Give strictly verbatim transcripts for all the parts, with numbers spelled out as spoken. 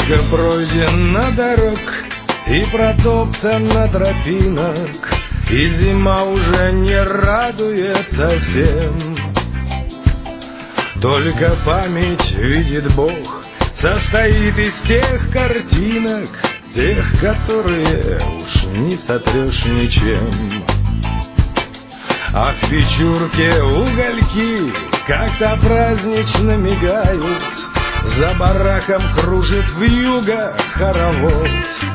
Сколько пройдено дорог и протоптано тропинок, и зима уже не радует совсем. Только память, видит Бог, состоит из тех картинок, тех, которые уж не сотрешь ничем. А в печурке угольки как-то празднично мигают, за бараком кружит вьюга хоровод.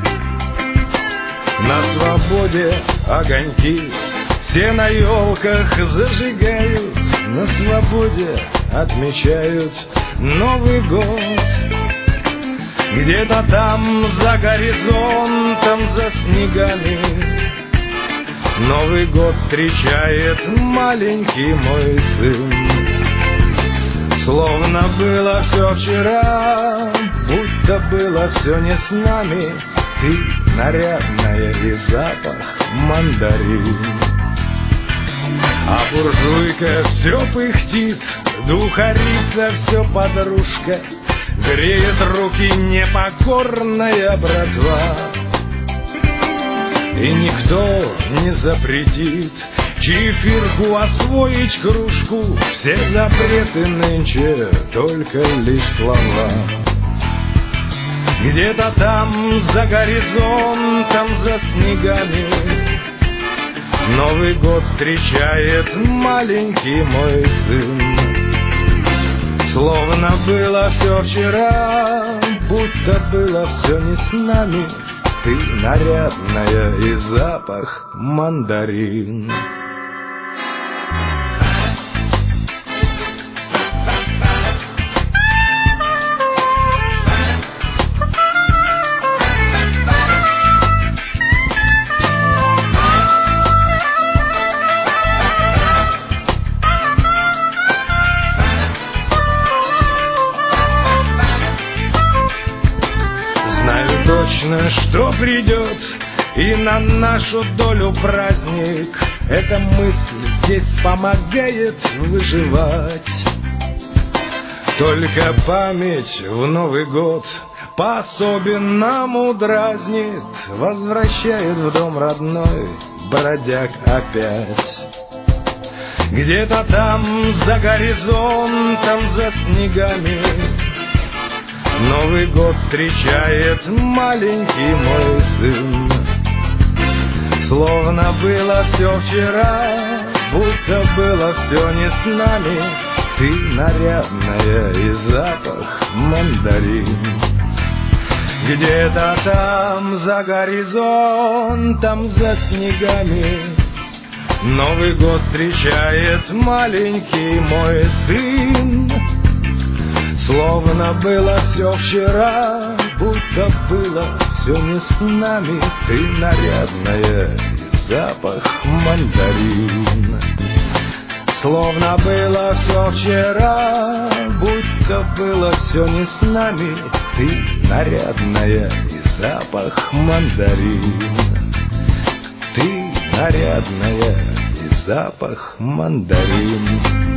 На свободе огоньки все на елках зажигают, на свободе отмечают Новый год. Где-то там за горизонтом, за снегами, Новый год встречает маленький мой сын. Словно было все вчера, будто было все не с нами. Ты нарядная и запах мандарин. А буржуйка все пыхтит, духарица все подружка, греет руки непокорная братва. И никто не запретит чифирку освоить кружку, все запреты нынче только лишь слова. Где-то там за горизонтом, за снегами, Новый год встречает маленький мой сын. Словно было все вчера, будто было все не с нами. Ты нарядная и запах мандарин. Точно, что придет и на нашу долю праздник. Эта мысль здесь помогает выживать. Только память в Новый год по-особенному дразнит, возвращает в дом родной бродяг опять. Где-то там за горизонтом, за снегами, Новый год встречает маленький мой сын. Словно было все вчера, будто было все не с нами. Ты нарядная и запах мандарин. Где-то там за горизонтом, за снегами, Новый год встречает маленький мой сын. Словно было все вчера, будто было все не с нами. Ты нарядная и запах мандарин. Словно было все вчера, будто было все не с нами. Ты нарядная и запах мандарин. Ты нарядная и запах мандарин.